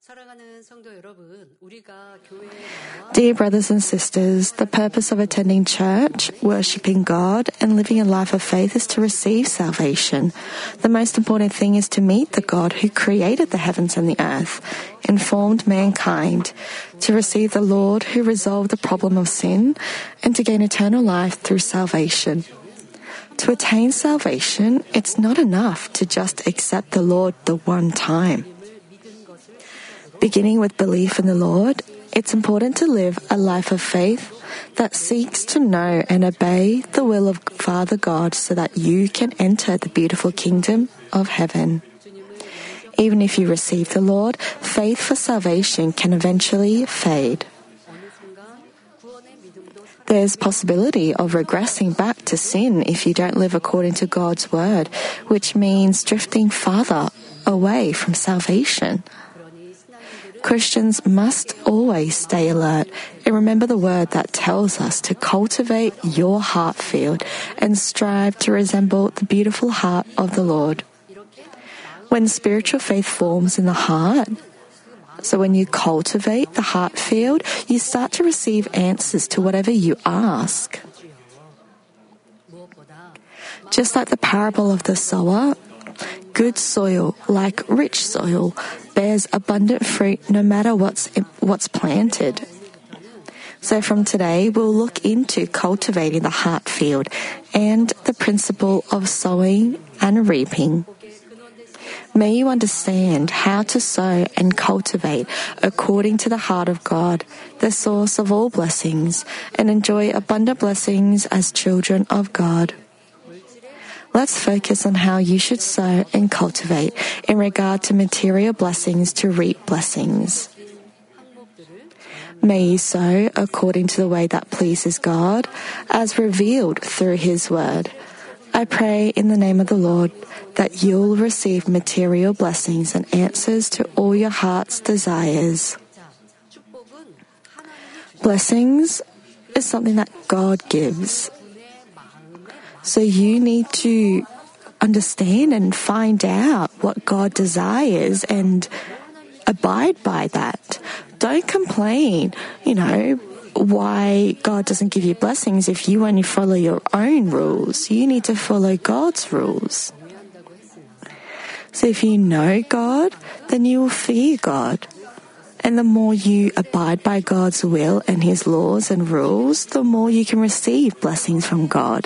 Dear brothers and sisters, the purpose of attending church, worshipping God, and living a life of faith is to receive salvation. The most important thing is to meet the God who created the heavens and the earth, and formed mankind, to receive the Lord who resolved the problem of sin, and to gain eternal life through salvation. To attain salvation, it's not enough to just accept the Lord the one time. Beginning with belief in the Lord, it's important to live a life of faith that seeks to know and obey the will of Father God so that you can enter the beautiful kingdom of heaven. Even if you receive the Lord, faith for salvation can eventually fade. There's possibility of regressing back to sin if you don't live according to God's word, which means drifting farther away from salvation. Christians must always stay alert and remember the word that tells us to cultivate your heart field and strive to resemble the beautiful heart of the Lord. When spiritual faith forms in the heart, so when you cultivate the heart field, you start to receive answers to whatever you ask. Just like the parable of the sower, good soil, like rich soil, bears abundant fruit no matter what's planted. So from today, we'll look into cultivating the heart field and the principle of sowing and reaping. May you understand how to sow and cultivate according to the heart of God, the source of all blessings, and enjoy abundant blessings as children of God. Let's focus on how you should sow and cultivate in regard to material blessings to reap blessings. May you sow according to the way that pleases God, as revealed through His Word. I pray in the name of the Lord that you'll receive material blessings and answers to all your heart's desires. Blessings is something that God gives. So you need to understand and find out what God desires and abide by that. Don't complain, why God doesn't give you blessings if you only follow your own rules. You need to follow God's rules. So if you know God, then you will fear God. And the more you abide by God's will and His laws and rules, the more you can receive blessings from God.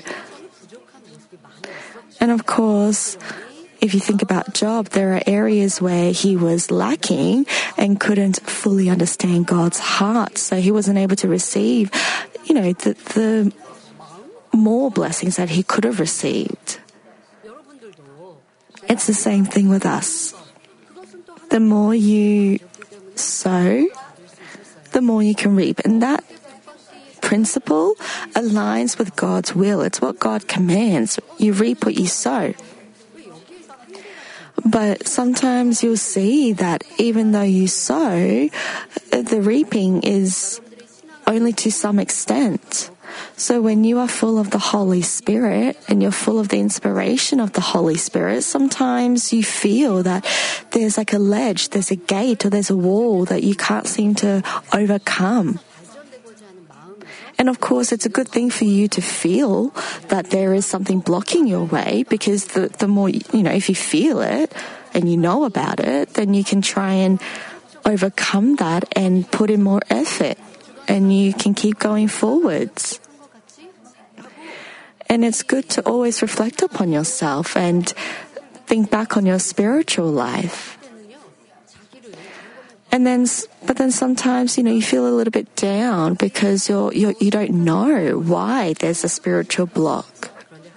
And of course, if you think about Job, there are areas where he was lacking and couldn't fully understand God's heart. So he wasn't able to receive, the more blessings that he could have received. It's the same thing with us. The more you sow, the more you can reap. And that principle aligns with God's will. It's what God commands. You reap what you sow. But sometimes you'll see that even though you sow, the reaping is only to some extent. So when you are full of the Holy Spirit and you're full of the inspiration of the Holy Spirit, sometimes you feel that there's like a ledge, there's a gate, or there's a wall that you can't seem to overcome. And of course, it's a good thing for you to feel that there is something blocking your way, because the more, if you feel it and you know about it, then you can try and overcome that and put in more effort, and you can keep going forwards. And it's good to always reflect upon yourself and think back on your spiritual life. But then sometimes, you feel a little bit down because you don't know why there's a spiritual block.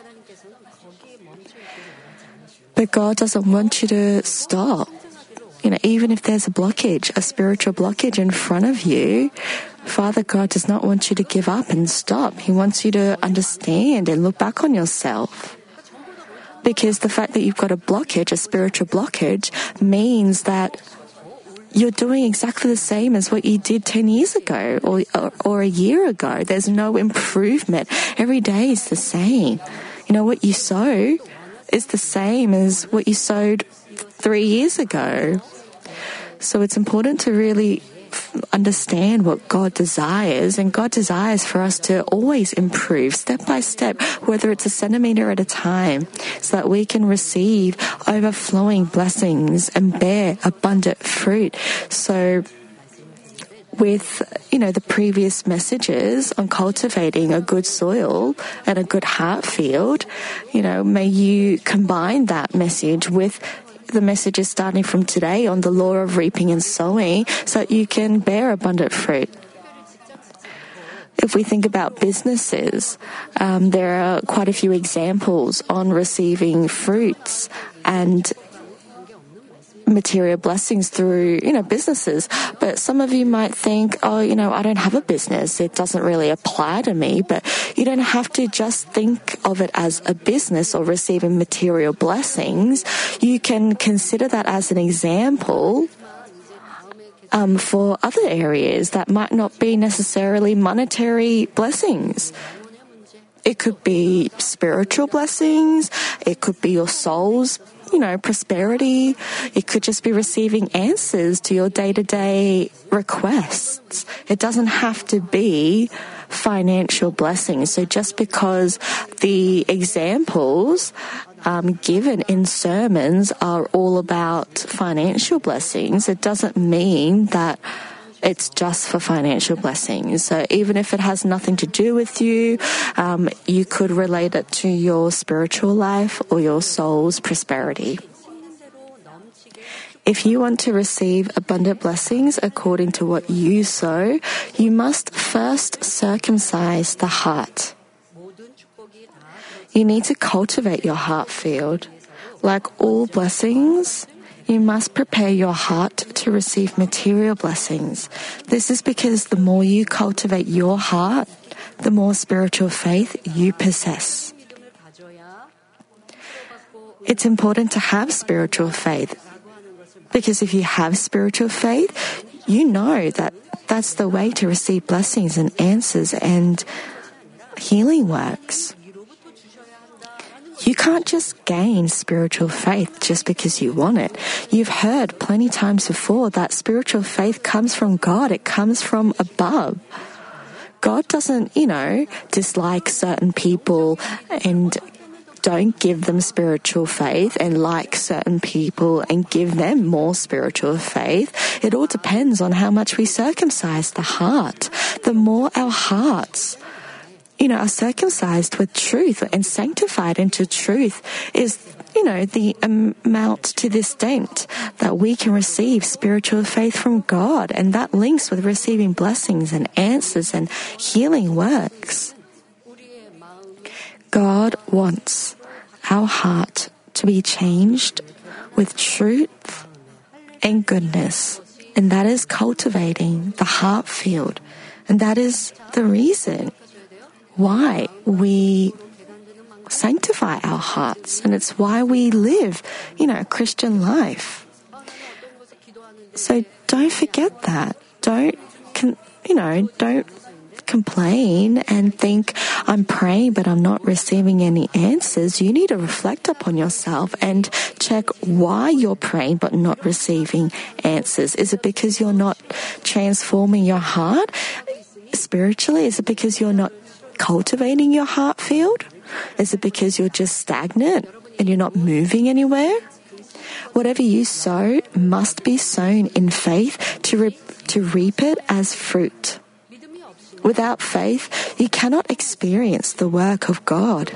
But God doesn't want you to stop. Even if there's a spiritual blockage in front of you, Father God does not want you to give up and stop. He wants you to understand and look back on yourself. Because the fact that you've got a spiritual blockage, means that you're doing exactly the same as what you did 10 years ago or a year ago. There's no improvement. Every day is the same. What you sow is the same as what you sowed 3 years ago. So it's important to really understand what God desires, and God desires for us to always improve step by step, whether it's a centimeter at a time, so that we can receive overflowing blessings and bear abundant fruit. So with, the previous messages on cultivating a good soil and a good heart field, may you combine that message with the messages starting from today on the law of reaping and sowing, so that you can bear abundant fruit. If we think about businesses, there are quite a few examples on receiving fruits and material blessings through, businesses. But some of you might think, I don't have a business. It doesn't really apply to me. But you don't have to just think of it as a business or receiving material blessings. You can consider that as an example for other areas that might not be necessarily monetary blessings. It could be spiritual blessings. It could be your soul's prosperity. It could just be receiving answers to your day-to-day requests. It doesn't have to be financial blessings. So just because the examples given in sermons are all about financial blessings, it doesn't mean that it's just for financial blessings. So even if it has nothing to do with you, you could relate it to your spiritual life or your soul's prosperity. If you want to receive abundant blessings according to what you sow, you must first circumcise the heart. You need to cultivate your heart field. Like all blessings, you must prepare your heart to receive material blessings. This is because the more you cultivate your heart, the more spiritual faith you possess. It's important to have spiritual faith, because if you have spiritual faith, you know that that's the way to receive blessings and answers and healing works. You can't just gain spiritual faith just because you want it. You've heard plenty times before that spiritual faith comes from God. It comes from above. God doesn't, dislike certain people and don't give them spiritual faith, and like certain people and give them more spiritual faith. It all depends on how much we circumcise the heart. The more our hearts are circumcised with truth and sanctified into truth is, the amount to the extent that we can receive spiritual faith from God. And that links with receiving blessings and answers and healing works. God wants our heart to be changed with truth and goodness. And that is cultivating the heart field. And that is the reason why we sanctify our hearts, and it's why we live, a Christian life. So don't forget that. Don't complain and think, I'm praying but I'm not receiving any answers. You need to reflect upon yourself and check why you're praying but not receiving answers. Is it because you're not transforming your heart spiritually? Is it because you're not cultivating your heart field? Is it because you're just stagnant and you're not moving anywhere? Whatever you sow must be sown in faith to reap it as fruit. Without faith, you cannot experience the work of God.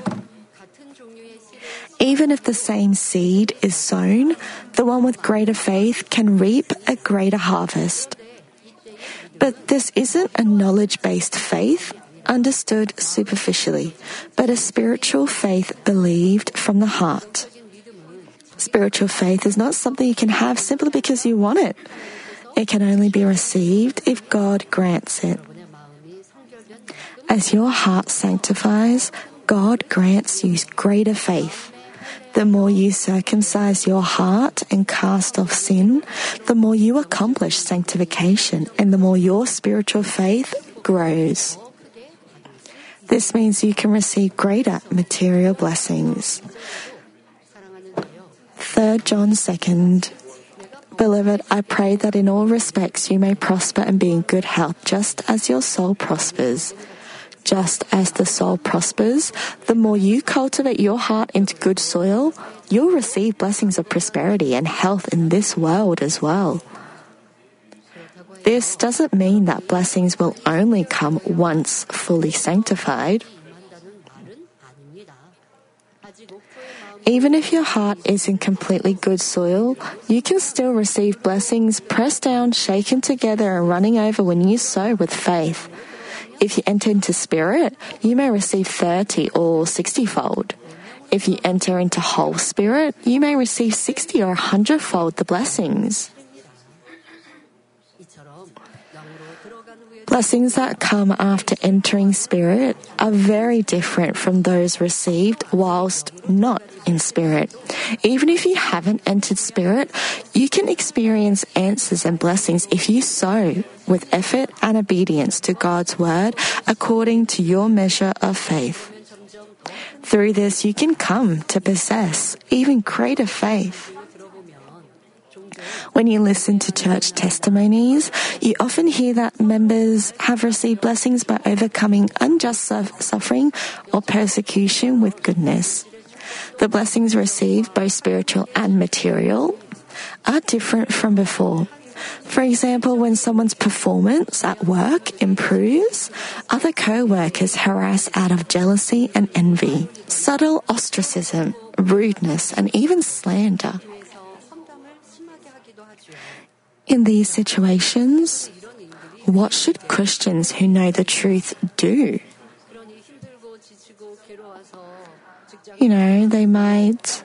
Even if the same seed is sown, the one with greater faith can reap a greater harvest. But this isn't a knowledge-based faith understood superficially, but a spiritual faith believed from the heart. Spiritual faith is not something you can have simply because you want it. It can only be received if God grants it. As your heart sanctifies, God grants you greater faith. The more you circumcise your heart and cast off sin, the more you accomplish sanctification and the more your spiritual faith grows. This means you can receive greater material blessings. 3 John 2nd, Beloved, I pray that in all respects you may prosper and be in good health, just as your soul prospers. Just as the soul prospers, the more you cultivate your heart into good soil, you'll receive blessings of prosperity and health in this world as well. This doesn't mean that blessings will only come once fully sanctified. Even if your heart is in completely good soil, you can still receive blessings pressed down, shaken together, and running over when you sow with faith. If you enter into spirit, you may receive 30 or 60-fold. If you enter into whole spirit, you may receive 60 or 100-fold the blessings. Blessings that come after entering spirit are very different from those received whilst not in spirit. Even if you haven't entered spirit, you can experience answers and blessings if you sow with effort and obedience to God's word according to your measure of faith. Through this, you can come to possess even greater faith. When you listen to church testimonies, you often hear that members have received blessings by overcoming unjust suffering or persecution with goodness. The blessings received, both spiritual and material, are different from before. For example, when someone's performance at work improves, other co-workers harass out of jealousy and envy, subtle ostracism, rudeness, and even slander. In these situations, what should Christians who know the truth do? They might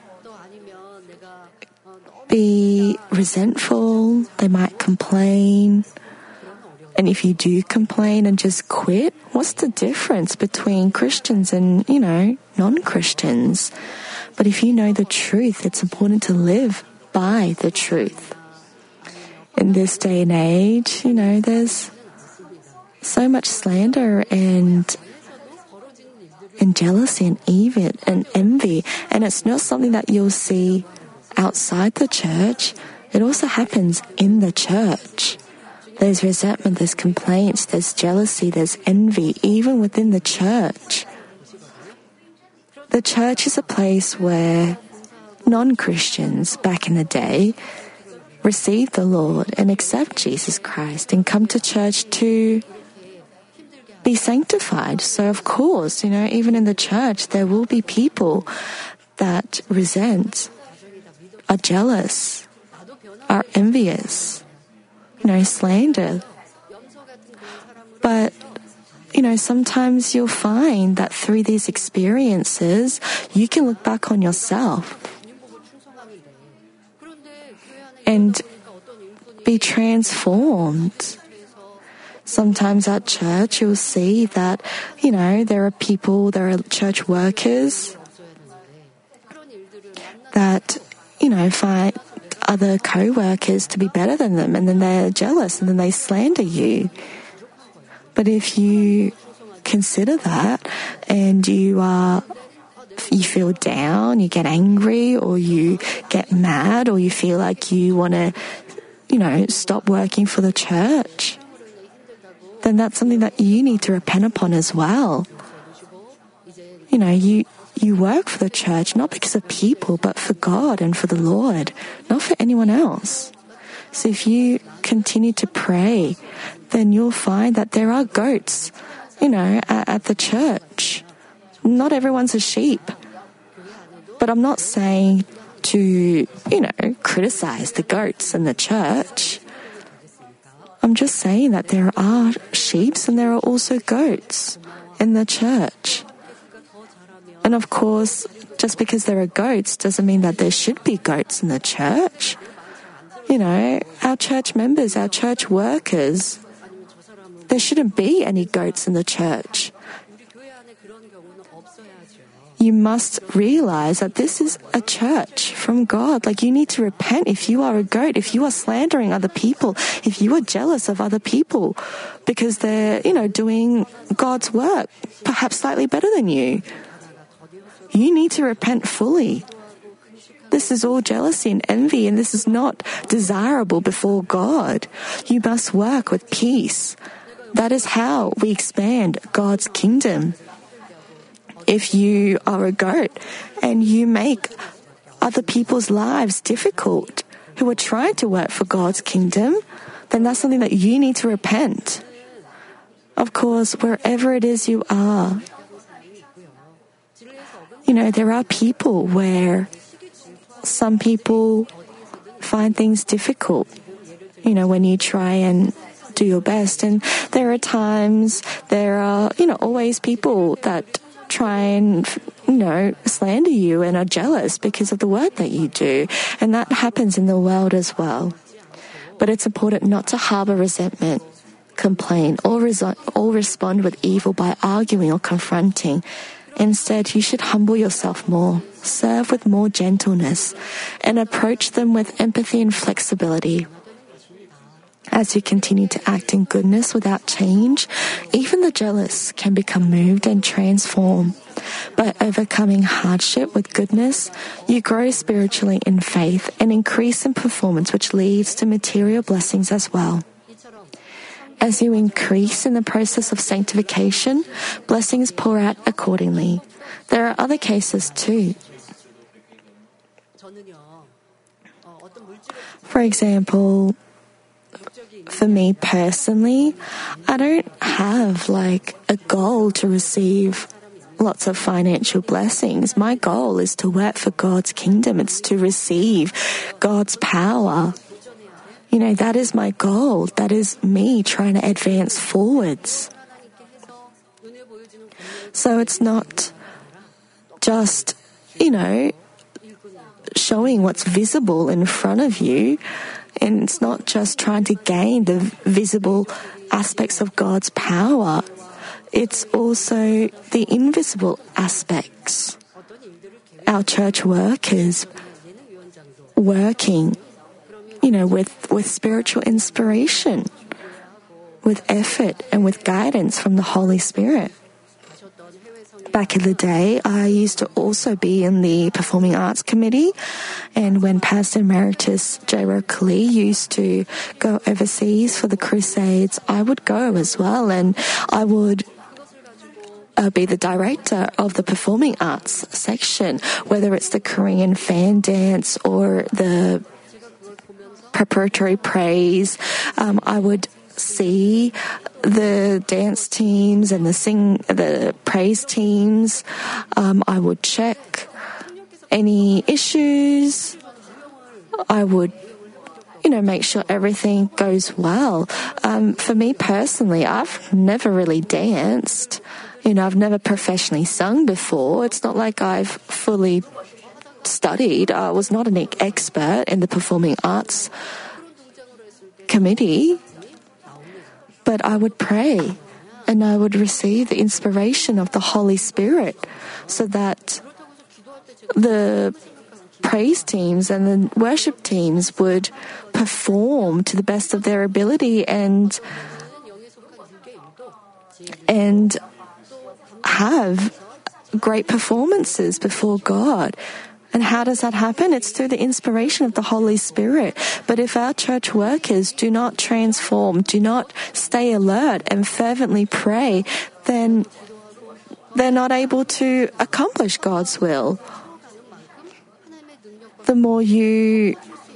be resentful, they might complain. And if you do complain and just quit, what's the difference between Christians and, non-Christians? But if you know the truth, it's important to live by the truth. In this day and age, there's so much slander and jealousy and envy. And it's not something that you'll see outside the church. It also happens in the church. There's resentment, there's complaints, there's jealousy, there's envy, even within the church. The church is a place where non-Christians back in the day receive the Lord and accept Jesus Christ and come to church to be sanctified. So of course, even in the church, there will be people that resent, are jealous, are envious, slander. But, sometimes you'll find that through these experiences, you can look back on yourself and be transformed. Sometimes at church, you'll see that, there are church workers that, find other co-workers to be better than them, and then they're jealous, and then they slander you. But if you consider that, and you feel down, you get angry, or you get mad, or you feel like you want to, stop working for the church, then that's something that you need to repent upon as well. You work for the church not because of people, but for God and for the Lord, not for anyone else. So if you continue to pray, then you'll find that there are goats, at the church. Not everyone's a sheep. But I'm not saying to, criticize the goats in the church. I'm just saying that there are sheep and there are also goats in the church. And of course, just because there are goats doesn't mean that there should be goats in the church. Our church members, our church workers, there shouldn't be any goats in the church. You must realize that this is a church from God. You need to repent if you are a goat, if you are slandering other people, if you are jealous of other people because they're, doing God's work, perhaps slightly better than you. You need to repent fully. This is all jealousy and envy, and this is not desirable before God. You must work with peace. That is how we expand God's kingdom. If you are a goat and you make other people's lives difficult who are trying to work for God's kingdom, then that's something that you need to repent. Of course, wherever it is you are, there are people where some people find things difficult, when you try and do your best. And there are times, there are, always people that try and, slander you and are jealous because of the work that you do. And that happens in the world as well. But it's important not to harbor resentment, complain, or respond with evil by arguing or confronting. Instead, you should humble yourself more, serve with more gentleness, and approach them with empathy and flexibility. As you continue to act in goodness without change, even the jealous can become moved and transformed. By overcoming hardship with goodness, you grow spiritually in faith and increase in performance, which leads to material blessings as well. As you increase in the process of sanctification, blessings pour out accordingly. There are other cases too. For example, for me personally, I don't have a goal to receive lots of financial blessings. My goal is to work for God's kingdom. It's to receive God's power. That is my goal. That is me trying to advance forwards. So it's not just, showing what's visible in front of you. And it's not just trying to gain the visible aspects of God's power. It's also the invisible aspects. Our church workers working, with spiritual inspiration, with effort and with guidance from the Holy Spirit. Back in the day, I used to also be in the Performing Arts Committee, and when Pastor Emeritus J. Lee used to go overseas for the crusades, I would go as well, and I would be the director of the Performing Arts section, whether it's the Korean fan dance or the preparatory praise. I would see the dance teams and the praise teams. I would check any issues. I would, make sure everything goes well. For me personally, I've never really danced. I've never professionally sung before. It's not like I've fully studied. I was not an expert in the Performing Arts Committee. But I would pray and I would receive the inspiration of the Holy Spirit so that the praise teams and the worship teams would perform to the best of their ability and have great performances before God. And how does that happen? It's through the inspiration of the Holy Spirit. But if our church workers do not transform, do not stay alert and fervently pray, then they're not able to accomplish God's will. The more you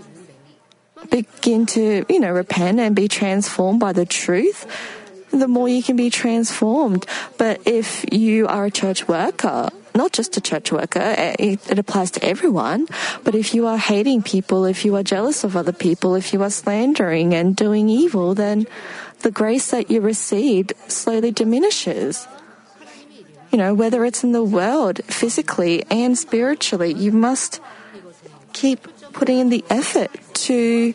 begin to, repent and be transformed by the truth, the more you can be transformed. But if you are a church worker, not just a church worker, it applies to everyone, but if you are hating people, if you are jealous of other people, if you are slandering and doing evil, then the grace that you received slowly diminishes. Whether it's in the world, physically and spiritually, you must keep putting in the effort to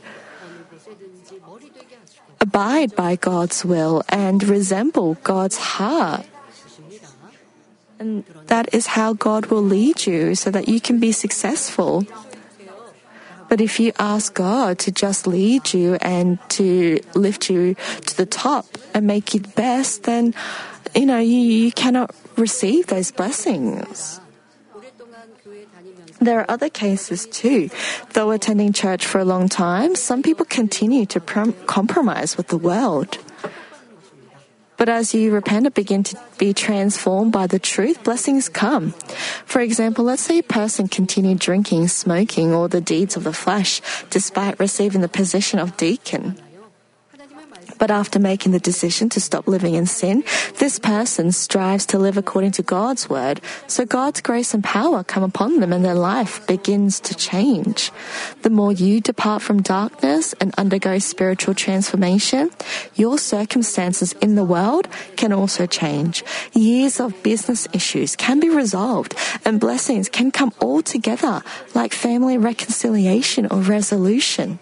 abide by God's will and resemble God's heart. And that is how God will lead you so that you can be successful. But if you ask God to just lead you and to lift you to the top and make you the best, then, you cannot receive those blessings. There are other cases too. Though attending church for a long time, some people continue to compromise with the world. But as you repent and begin to be transformed by the truth, blessings come. For example, let's say a person continued drinking, smoking, or the deeds of the flesh, despite receiving the position of deacon. But after making the decision to stop living in sin, this person strives to live according to God's word, so God's grace and power come upon them and their life begins to change. The more you depart from darkness and undergo spiritual transformation, your circumstances in the world can also change. Years of business issues can be resolved, and blessings can come all together, like family reconciliation or resolution.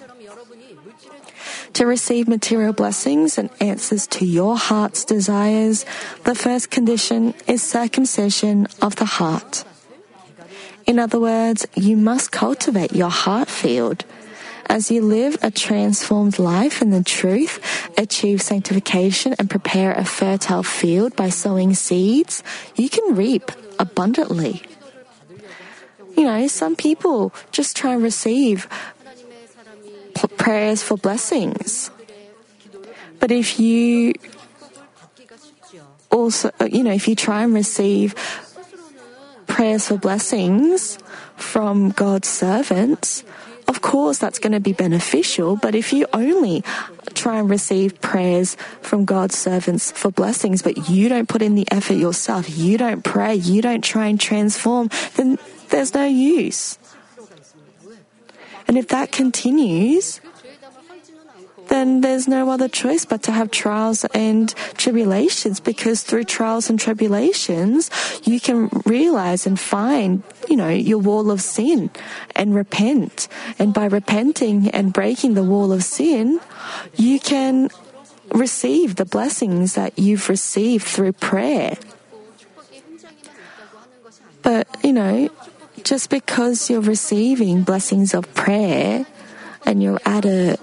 To receive material blessings and answers to your heart's desires, the first condition is circumcision of the heart. In other words, you must cultivate your heart field. As you live a transformed life in the truth, achieve sanctification, and prepare a fertile field by sowing seeds, you can reap abundantly. Some people just try and receive prayers for blessings. But if you try and receive prayers for blessings from God's servants, of course that's going to be beneficial. But if you only try and receive prayers from God's servants for blessings, but you don't put in the effort yourself, you don't pray, you don't try and transform, then there's no use. And if that continues, then there's no other choice but to have trials and tribulations, because through trials and tribulations, you can realize and find, your wall of sin and repent. And by repenting and breaking the wall of sin, you can receive the blessings that you've received through prayer. But, just because you're receiving blessings of prayer and you're at an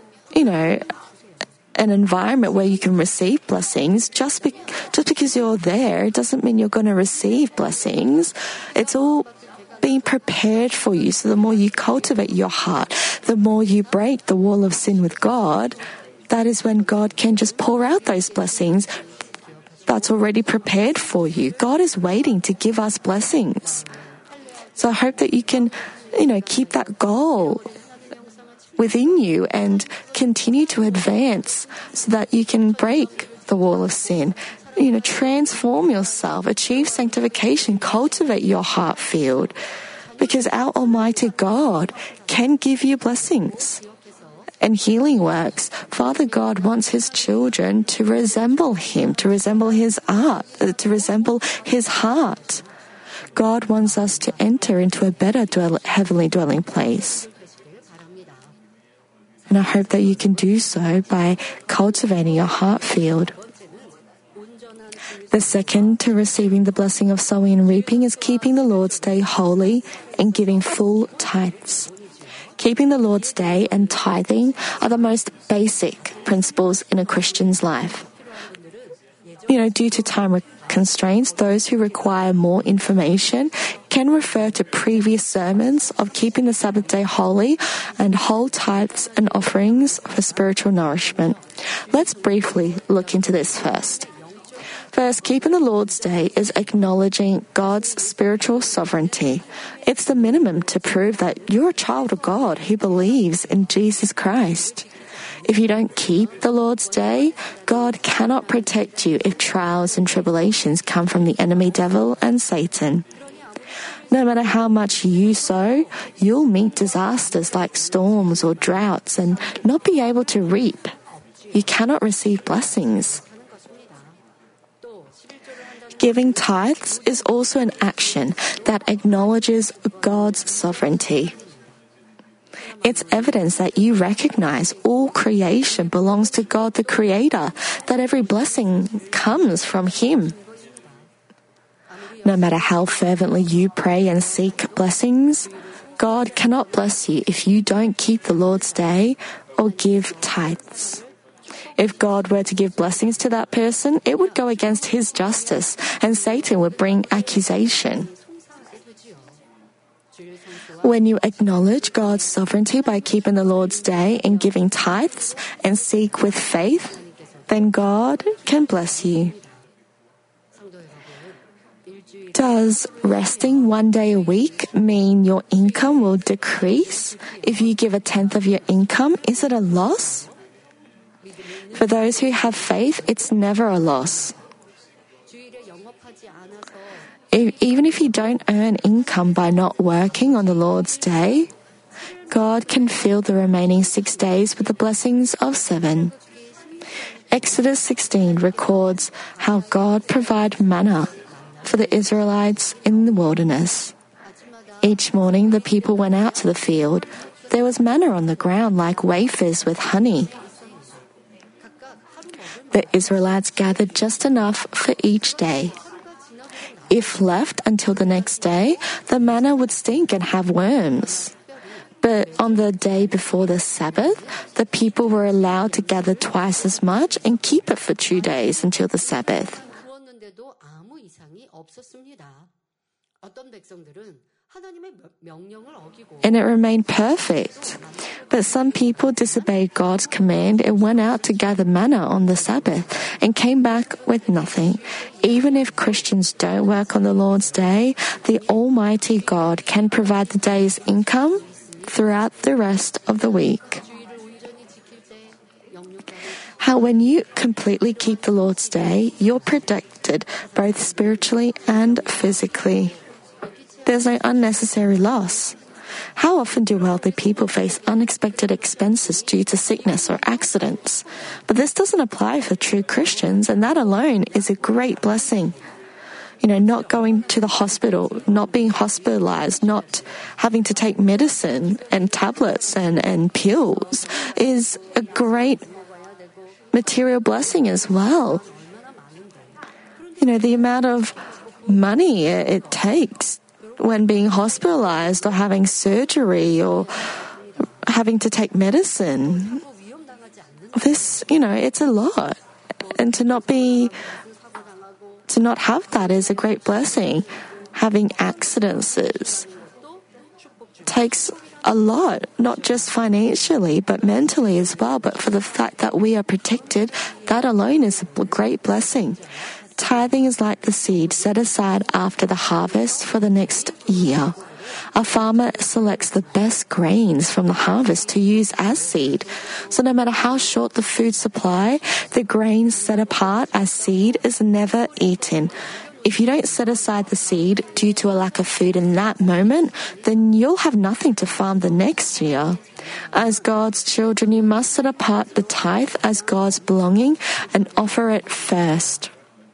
environment where you can receive blessings, just because you're there doesn't mean you're going to receive blessings. It's all being prepared for you. So the more you cultivate your heart, the more you break the wall of sin with God, that is when God can just pour out those blessings that's already prepared for you. God is waiting to give us blessings. So I hope that you can, keep that goal within you and continue to advance so that you can break the wall of sin. Transform yourself, achieve sanctification, cultivate your heart field, because our Almighty God can give you blessings. And healing works. Father God wants His children to resemble Him, to resemble His art, to resemble His heart. God wants us to enter into a better heavenly dwelling place. And I hope that you can do so by cultivating your heart field. The second to receiving the blessing of sowing and reaping is keeping the Lord's Day holy and giving full tithes. Keeping the Lord's Day and tithing are the most basic principles in a Christian's life. Due to time constraints, those who require more information can refer to previous sermons of keeping the Sabbath day holy and whole tithes and offerings for spiritual nourishment. Let's briefly look into this first. First, keeping the Lord's Day is acknowledging God's spiritual sovereignty. It's the minimum to prove that you're a child of God who believes in Jesus Christ. If you don't keep the Lord's Day, God cannot protect you if trials and tribulations come from the enemy devil and Satan. No matter how much you sow, you'll meet disasters like storms or droughts and not be able to reap. You cannot receive blessings. Giving tithes is also an action that acknowledges God's sovereignty. It's evidence that you recognize all creation belongs to God the Creator, that every blessing comes from Him. No matter how fervently you pray and seek blessings, God cannot bless you if you don't keep the Lord's Day or give tithes. If God were to give blessings to that person, it would go against His justice, and Satan would bring accusation. When you acknowledge God's sovereignty by keeping the Lord's Day and giving tithes and seek with faith, then God can bless you. Does resting one day a week mean your income will decrease? If you give a tenth of your income, is it a loss? For those who have faith, it's never a loss. Even if you don't earn income by not working on the Lord's Day, God can fill the remaining 6 days with the blessings of 7. Exodus 16 records how God provided manna for the Israelites in the wilderness. Each morning the people went out to the field. There was manna on the ground like wafers with honey. The Israelites gathered just enough for each day. If left until the next day, the manna would stink and have worms. But on the day before the Sabbath, the people were allowed to gather twice as much and keep it for 2 days until the Sabbath. And it remained perfect. But some people disobeyed God's command and went out to gather manna on the Sabbath and came back with nothing. Even if Christians don't work on the Lord's Day, the Almighty God can provide the day's income throughout the rest of the week. How when you completely keep the Lord's Day, you're protected both spiritually and physically. There's no unnecessary loss. How often do wealthy people face unexpected expenses due to sickness or accidents? But this doesn't apply for true Christians, and that alone is a great blessing. Not going to the hospital, not being hospitalized, not having to take medicine and tablets and pills is a great material blessing as well. The amount of money it takes when being hospitalized or having surgery or having to take medicine. This, it's a lot. And to not have that is a great blessing. Having accidents takes a lot, not just financially, but mentally as well. But for the fact that we are protected, that alone is a great blessing. Tithing is like the seed set aside after the harvest for the next year. A farmer selects the best grains from the harvest to use as seed. So no matter how short the food supply, the grains set apart as seed is never eaten. If you don't set aside the seed due to a lack of food in that moment, then you'll have nothing to farm the next year. As God's children, you must set apart the tithe as God's belonging and offer it first.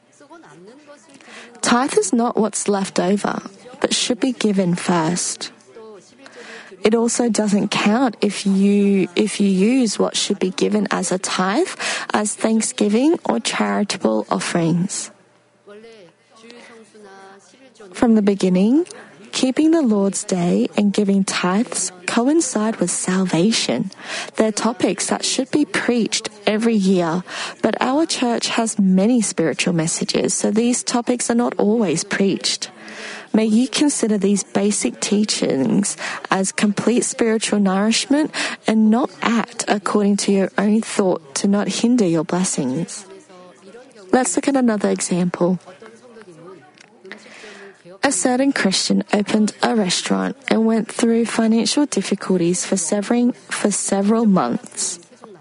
Tithe is not what's left over, but should be given first. It also doesn't count if you use what should be given as a tithe as thanksgiving or charitable offerings. From the beginning, keeping the Lord's Day and giving tithes coincide with salvation. They're topics that should be preached every year, but our church has many spiritual messages, so these topics are not always preached. May you consider these basic teachings as complete spiritual nourishment and not act according to your own thought to not hinder your blessings. Let's look at another example. A certain Christian opened a restaurant and went through financial difficulties for several months.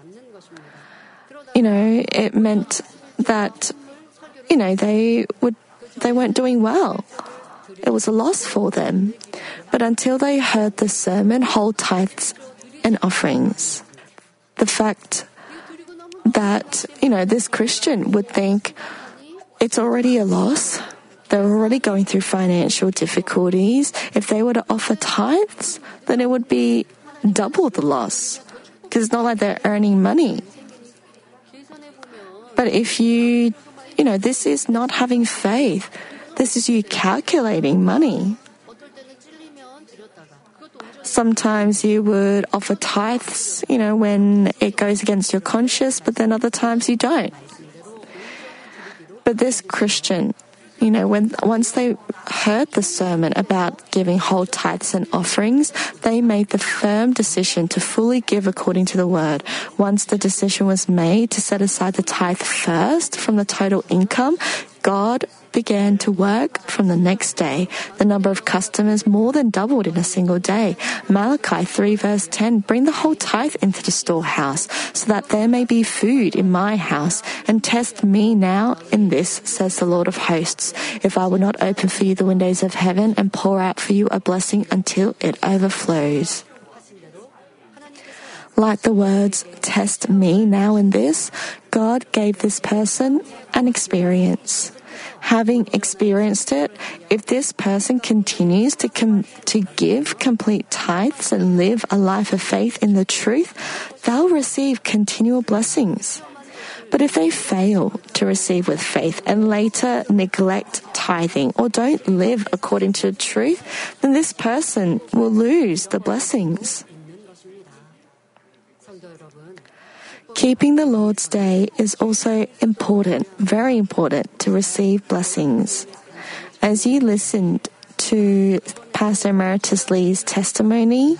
It meant that, they weren't doing well. It was a loss for them. But until they heard the sermon, whole tithes and offerings. The fact that, this Christian would think it's already a loss. They're already going through financial difficulties. If they were to offer tithes, then it would be double the loss. Because it's not like they're earning money. But if this is not having faith. This is you calculating money. Sometimes you would offer tithes, when it goes against your conscience, but then other times you don't. But this Christian, Once they heard the sermon about giving whole tithes and offerings, they made the firm decision to fully give according to the word. Once the decision was made to set aside the tithe first from the total income, God began to work from the next day. The number of customers more than doubled in a single day. Malachi 3 verse 10, bring the whole tithe into the storehouse, so that there may be food in my house, and test me now in this, says the Lord of hosts, if I will not open for you the windows of heaven and pour out for you a blessing until it overflows. Like the words, test me now in this, God gave this person an experience. Having experienced it, if this person continues to give complete tithes and live a life of faith in the truth, they'll receive continual blessings. But if they fail to receive with faith and later neglect tithing or don't live according to the truth, then this person will lose the blessings. Keeping the Lord's Day is also important, very important, to receive blessings. As you listened to Pastor Emeritus Lee's testimony,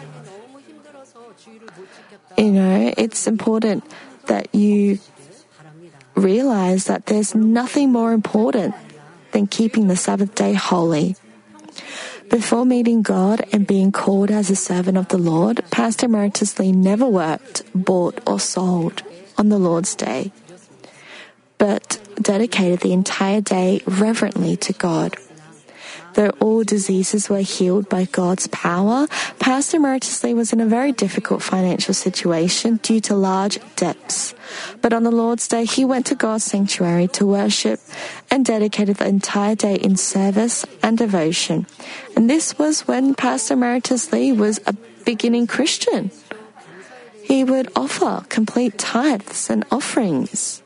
it's important that you realize that there's nothing more important than keeping the Sabbath day holy. Before meeting God and being called as a servant of the Lord, Pastor Emeritus Lee never worked, bought, or sold on the Lord's Day, but dedicated the entire day reverently to God. Though all diseases were healed by God's power, Pastor Emeritus Lee was in a very difficult financial situation due to large debts. But on the Lord's Day, he went to God's sanctuary to worship and dedicated the entire day in service and devotion. And this was when Pastor Emeritus Lee was a beginning Christian. He would offer complete tithes and offerings,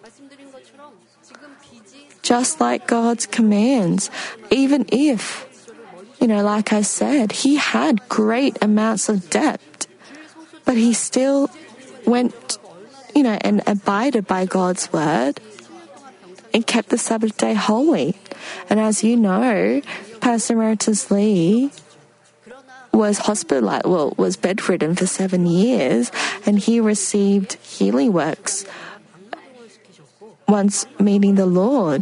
just like God's commands, even if, like I said, he had great amounts of debt, but he still went, and abided by God's word and kept the Sabbath day holy. And as you know, Pastor Emeritus Lee was was bedridden for 7 years, and he received healing works once meeting the Lord.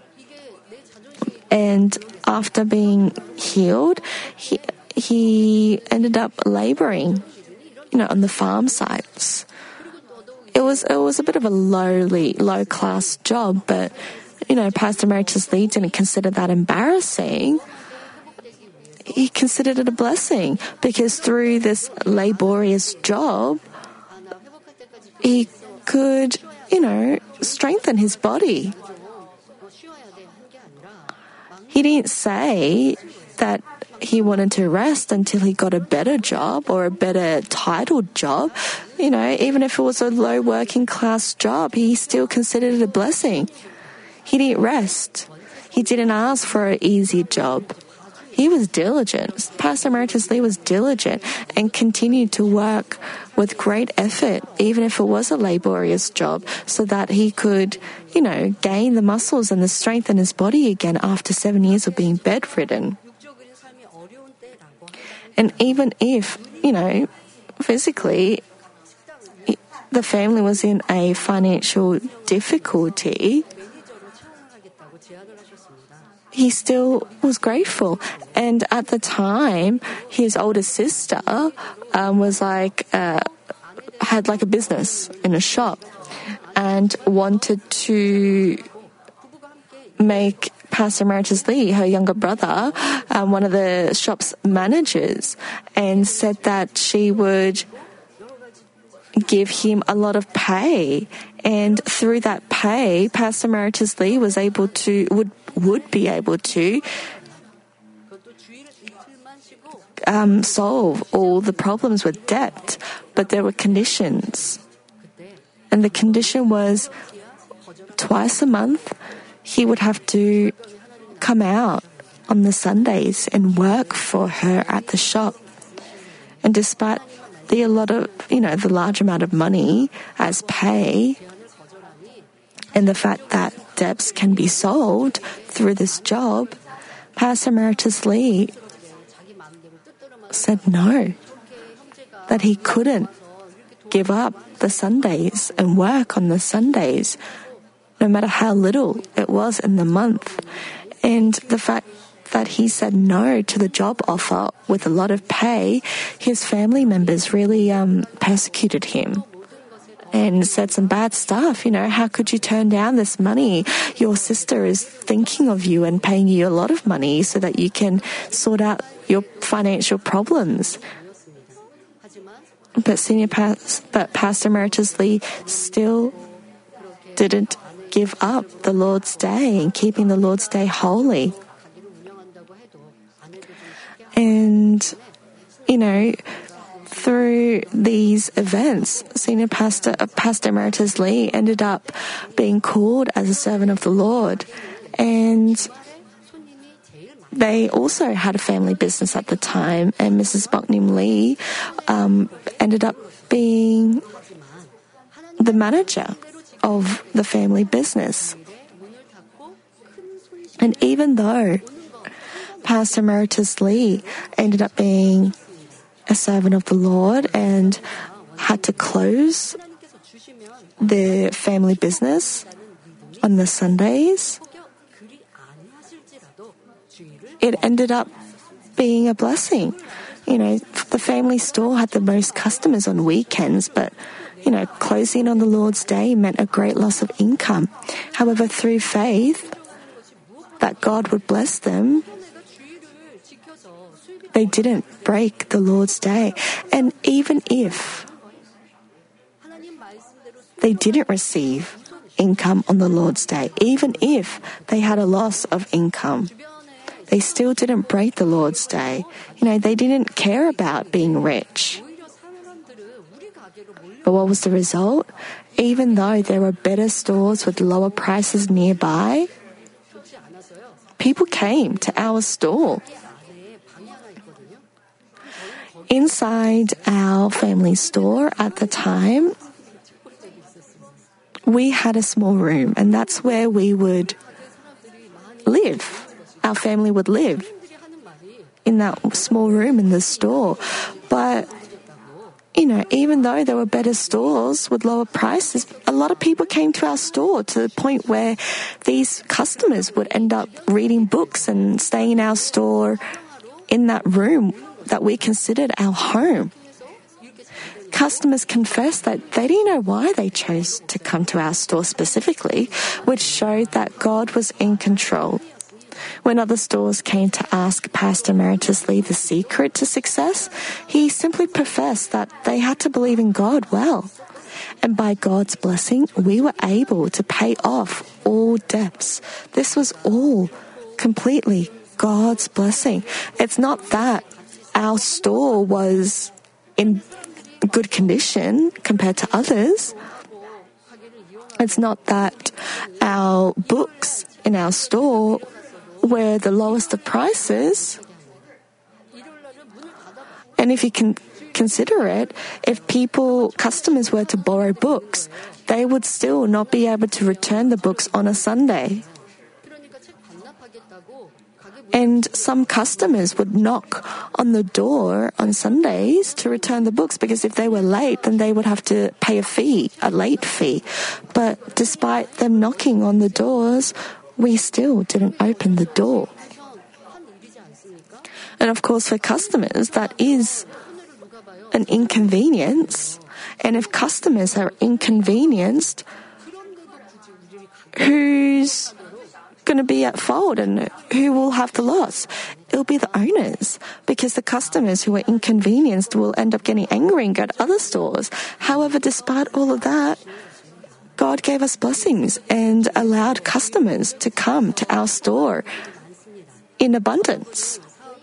And after being healed, he ended up laboring, on the farm sites. It was a bit of a low class job, but Pastor Emeritus Lee didn't consider that embarrassing. He considered it a blessing, because through this laborious job, he could, strengthen his body. He didn't say that he wanted to rest until he got a better job or a better titled job. Even if it was a low working class job, he still considered it a blessing. He didn't rest. He didn't ask for an easy job. He was diligent. Pastor Emeritus Lee was diligent and continued to work with great effort, even if it was a laborious job, so that he could, gain the muscles and the strength in his body again after 7 years of being bedridden. And even if, physically, the family was in a financial difficulty, he still was grateful. And at the time, his older sister had a business in a shop and wanted to make Pastor Emeritus Lee, her younger brother, one of the shop's managers, and said that she would give him a lot of pay. And through that pay, Pastor Emeritus Lee would be able to solve all the problems with debt. But there were conditions. And the condition was twice a month, he would have to come out on the Sundays and work for her at the shop. And despite the large amount of money as pay, and the fact that debts can be solved through this job, Pastor Emeritus Lee said no, that he couldn't give up the Sundays and work on the Sundays, no matter how little it was in the month. And the fact that he said no to the job offer with a lot of pay, his family members really persecuted him and said some bad stuff. How could you turn down this money? Your sister is thinking of you and paying you a lot of money so that you can sort out your financial problems. But Pastor Emeritus Lee still didn't give up the Lord's Day and keeping the Lord's Day holy. And, through these events, Senior Pastor Emeritus Lee ended up being called as a servant of the Lord. And they also had a family business at the time, and Mrs. Boknim Lee ended up being the manager of the family business. And even though Pastor Emeritus Lee ended up being a servant of the Lord and had to close the family business on the Sundays, it ended up being a blessing. The family store had the most customers on weekends, but closing on the Lord's Day meant a great loss of income. However, through faith that God would bless them, they didn't break the Lord's Day. And even if they didn't receive income on the Lord's Day, even if they had a loss of income, they still didn't break the Lord's Day. They didn't care about being rich. But what was the result? Even though there were better stores with lower prices nearby, people came to our store. Inside our family store at the time, we had a small room, and that's where we would live. Our family would live in that small room in the store. But, even though there were better stores with lower prices, a lot of people came to our store to the point where these customers would end up reading books and staying in our store in that room that we considered our home. Customers confessed that they didn't know why they chose to come to our store specifically, which showed that God was in control. When other stores came to ask Pastor Emeritus Lee the secret to success, he simply professed that they had to believe in God well. And by God's blessing, we were able to pay off all debts. This was all completely God's blessing. It's not that our store was in good condition compared to others. It's not that our books in our store were the lowest of prices. And if you can consider it, if customers were to borrow books, they would still not be able to return the books on a Sunday. And some customers would knock on the door on Sundays to return the books, because if they were late, then they would have to pay a late fee. But despite them knocking on the doors, we still didn't open the door. And of course, for customers, that is an inconvenience. And if customers are inconvenienced, who's going to be at fault and who will have the loss? It'll be the owners, because the customers who are inconvenienced will end up getting angry and go to other stores. However, despite all of that, God gave us blessings and allowed customers to come to our store in abundance.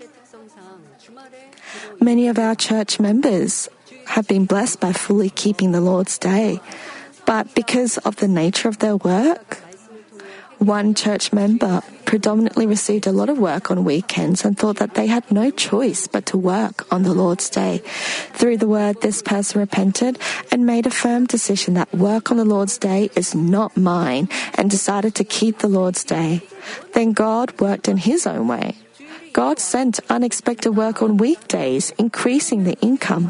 Many of our church members have been blessed by fully keeping the Lord's Day, but because of the nature of their work, one church member predominantly received a lot of work on weekends and thought that they had no choice but to work on the Lord's Day. Through the word, this person repented and made a firm decision that work on the Lord's Day is not mine and decided to keep the Lord's Day. Then God worked in His own way. God sent unexpected work on weekdays, increasing the income.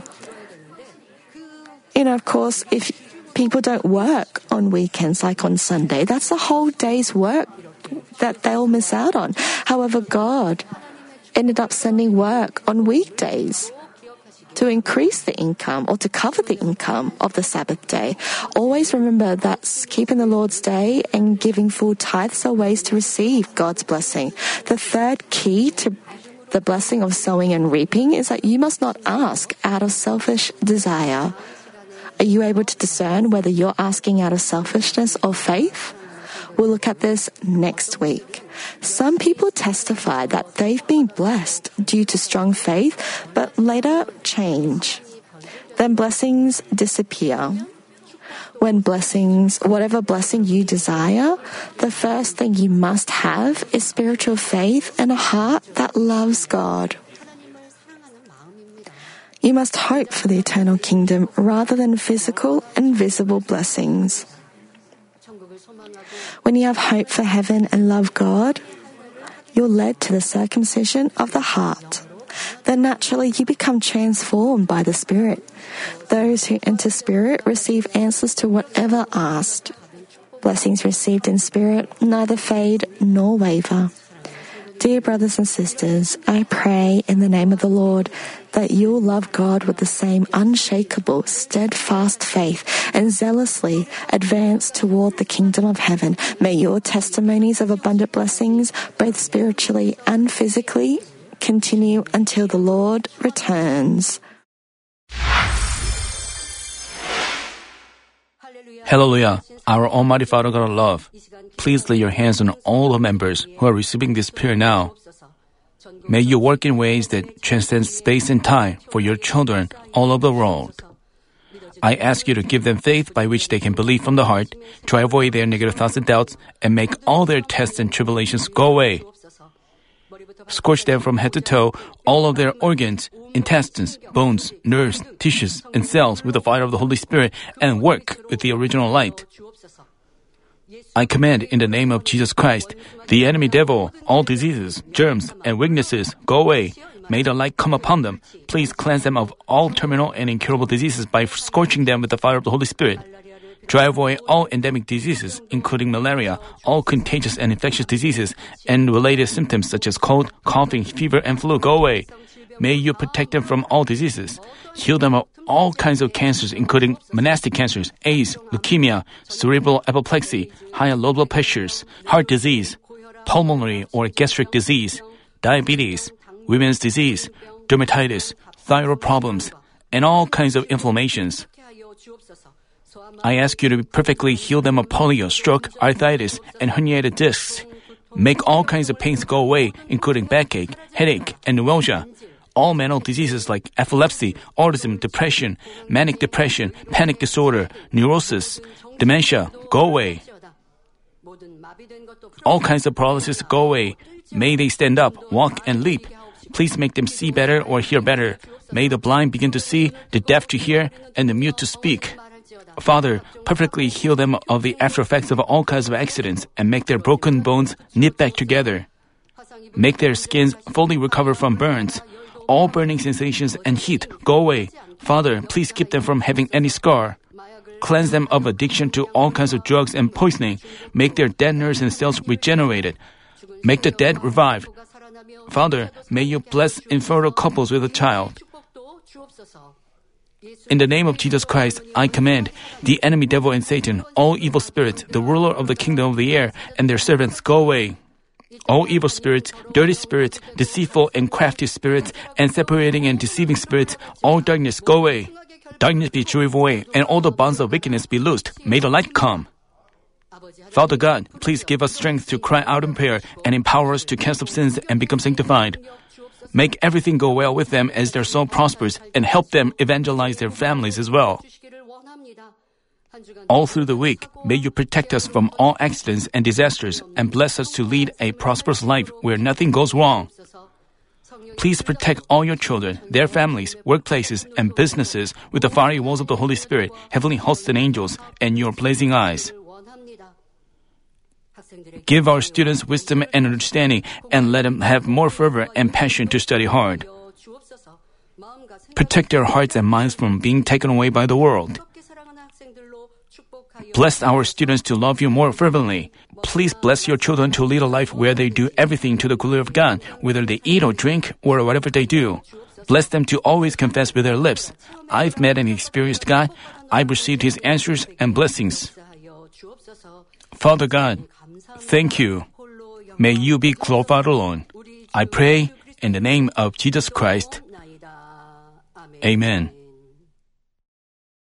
Of course, if people don't work on weekends like on Sunday, that's a whole day's work that they'll miss out on. However, God ended up sending work on weekdays to increase the income or to cover the income of the Sabbath day. Always remember that keeping the Lord's Day and giving full tithes are ways to receive God's blessing. The third key to the blessing of sowing and reaping is that you must not ask out of selfish desire. Are you able to discern whether you're asking out of selfishness or faith? We'll look at this next week. Some people testify that they've been blessed due to strong faith, but later change. Then blessings disappear. Whatever blessing you desire, the first thing you must have is spiritual faith and a heart that loves God. You must hope for the eternal kingdom rather than physical and visible blessings. When you have hope for heaven and love God, you're led to the circumcision of the heart. Then naturally you become transformed by the Spirit. Those who enter Spirit receive answers to whatever asked. Blessings received in Spirit neither fade nor waver. Dear brothers and sisters, I pray in the name of the Lord that you'll love God with the same unshakable, steadfast faith and zealously advance toward the kingdom of heaven. May your testimonies of abundant blessings, both spiritually and physically, continue until the Lord returns. Hallelujah, our Almighty Father God of love, please lay your hands on all the members who are receiving this prayer now. May you work in ways that transcend space and time for your children all over the world. I ask you to give them faith by which they can believe from the heart, drive away their negative thoughts and doubts, and make all their tests and tribulations go away. Scorch them from head to toe, all of their organs, intestines, bones, nerves, tissues, and cells with the fire of the Holy Spirit and work with the original light. I command in the name of Jesus Christ, the enemy devil, all diseases, germs, and weaknesses, go away. May the light come upon them. Please cleanse them of all terminal and incurable diseases by scorching them with the fire of the Holy Spirit. Drive away all endemic diseases, including malaria, all contagious and infectious diseases, and related symptoms such as cold, coughing, fever, and flu go away. May you protect them from all diseases. Heal them of all kinds of cancers, including monastic cancers, AIDS, leukemia, cerebral apoplexy, high and low blood pressures, heart disease, pulmonary or gastric disease, diabetes, women's disease, dermatitis, thyroid problems, and all kinds of inflammations. I ask you to perfectly heal them of polio, stroke, arthritis, and herniated discs. Make all kinds of pains go away, including backache, headache, and neuralgia. All mental diseases like epilepsy, autism, depression, manic depression, panic disorder, neurosis, dementia, go away. All kinds of paralysis go away. May they stand up, walk, and leap. Please make them see better or hear better. May the blind begin to see, the deaf to hear, and the mute to speak. Father, perfectly heal them of the after effects of all kinds of accidents and make their broken bones knit back together. Make their skins fully recover from burns. All burning sensations and heat go away. Father, please keep them from having any scar. Cleanse them of addiction to all kinds of drugs and poisoning. Make their dead nerves and cells regenerated. Make the dead revive. Father, may you bless infertile couples with a child. In the name of Jesus Christ, I command the enemy devil and Satan, all evil spirits, the ruler of the kingdom of the air, and their servants go away. All evil spirits, dirty spirits, deceitful and crafty spirits, and separating and deceiving spirits, all darkness go away. Darkness be driven away, and all the bonds of wickedness be loosed. May the light come. Father God, please give us strength to cry out in prayer and empower us to cast off sins and become sanctified. Make everything go well with them as their soul prospers and help them evangelize their families as well. All through the week, may you protect us from all accidents and disasters and bless us to lead a prosperous life where nothing goes wrong. Please protect all your children, their families, workplaces, and businesses with the fiery walls of the Holy Spirit, heavenly hosts and angels, and your blazing eyes. Give our students wisdom and understanding, and let them have more fervor and passion to study hard. Protect their hearts and minds from being taken away by the world. Bless our students to love you more fervently. Please bless your children to lead a life where they do everything to the glory of God, whether they eat or drink or whatever they do. Bless them to always confess with their lips, "I've met and experienced God. I've received His answers and blessings." Father God, thank you. May you be glorified alone. I pray in the name of Jesus Christ. Amen.